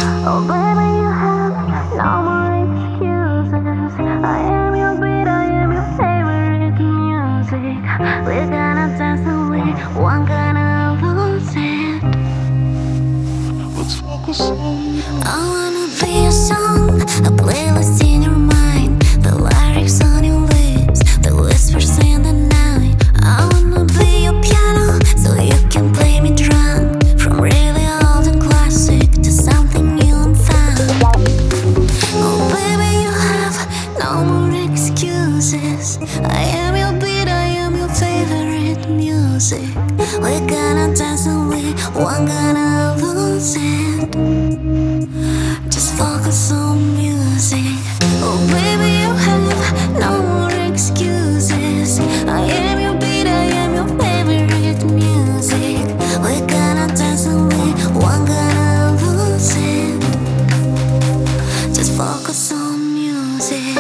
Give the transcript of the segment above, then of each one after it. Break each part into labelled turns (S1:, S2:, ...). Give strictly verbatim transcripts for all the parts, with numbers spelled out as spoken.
S1: Oh baby, you have no more excuses. I am your beat, I am your favorite music. We're gonna dance and we won't gonna lose it.
S2: Let's focus on
S1: I wanna be a song, a playlist in your mind, the lyrics on your lips, the whispers in the night. I wanna be your piano, so you can play me drunk, from really old and classic to something new and fun. Oh baby, you have no more excuses. I am your beat, I am your favorite music. We're gonna dance and we won't gonna lose it. Just focus on music. Oh baby, you have no more excuses. I am your beat, I am your favorite music. We're gonna dance and we won't gonna lose it. Just focus on music.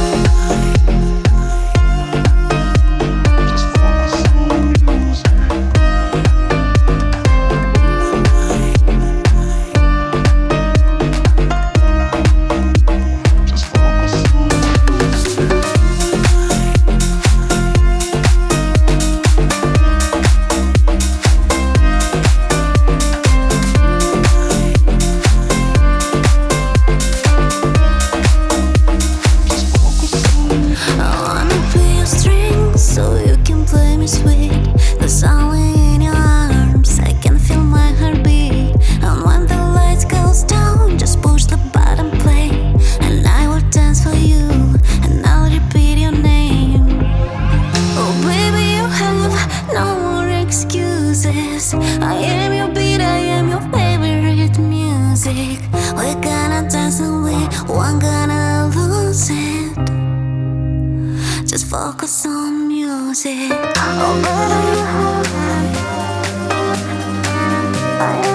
S1: So you can play me sweet. There's only in your arms I can feel my heartbeat. And when the lights goes down, just push the button play, and I will dance for you, and I'll repeat your name. Oh baby, you have no more excuses. I am your beat, I am your favorite music. We're gonna dance and we won't gonna lose it. Just focus on music. Oh baby, you have I